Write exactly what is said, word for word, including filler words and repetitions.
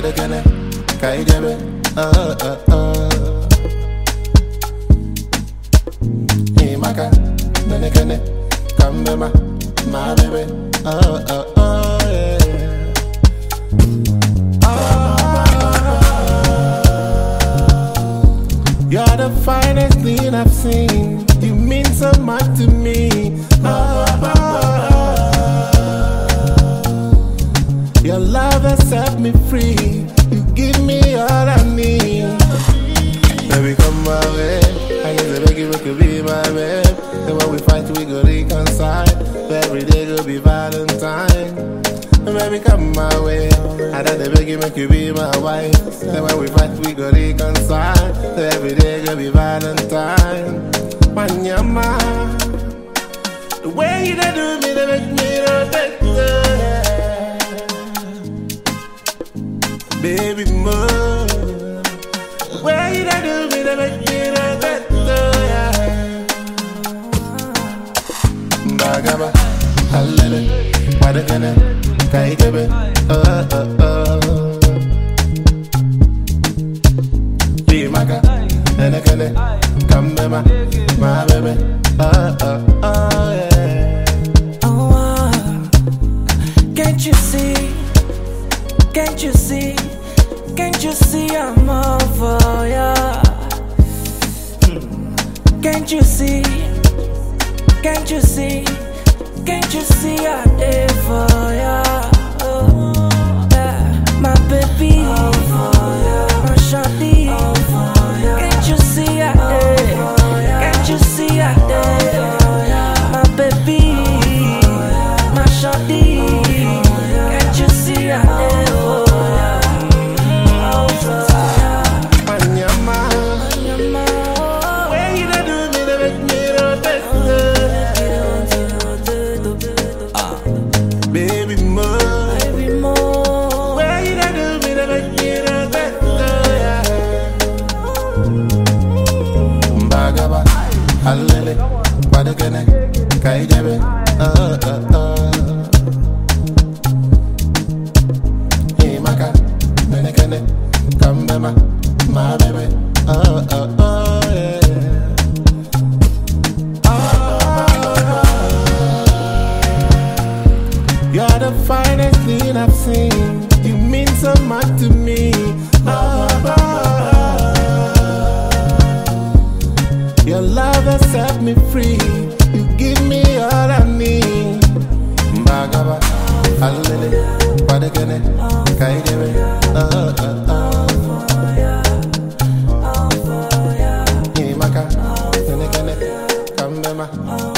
Badakane, Kaidebe, uh, uh, uh. Himaka, Benekane, Kambema, my baby, uh, uh, uh, yeah. You're the finest thing I've seen. You mean so much to me. Oh, oh, oh. Your love has set me free. You give me all I need. Baby, come my way. I need to beg you, could be my babe. And when we fight, we go reconcile. Every day go be Valentine. Baby, come my way. I thought the beg you, make you be my wife. And when we fight, we go reconcile. Every day go be Valentine. Wanyama, the way you do me, they make me rotate. Baby, more. The way you do me, they make me rotate. Bagaba, halele, wadakane. Kaidebe, uh, uh, uh. Himaka, Benekane, Kambema, my baby, uh, uh, uh, yeah. Oh, uh, can't you see, can't you see, can't you see I'm over ya? Can't you see, can't you see, can't you see I'm there for ya? My baby, oh, yeah. My shawty, oh, yeah. Can't you see I did? Oh, yeah. Can't you see I did? Oh, yeah. My baby, oh, yeah. My shawty, oh, yeah. Can't you see I did? Oh, yeah. Oh, yeah. Wanyama, where you do me, they make me rotate. Baby, more. Halele, wadakane, kaidebe, uh, uh, uh. Himaka, benekane, kambema, my baby, uh, uh, uh, yeah. Oh, you're the finest thing I've seen. You mean so much to me. Oh, oh, oh. Your love has set me free. You give me all I need. Bagaba, halele, wadakane, kaidebe, uh, uh, uh. Himaka, benekane, kambema.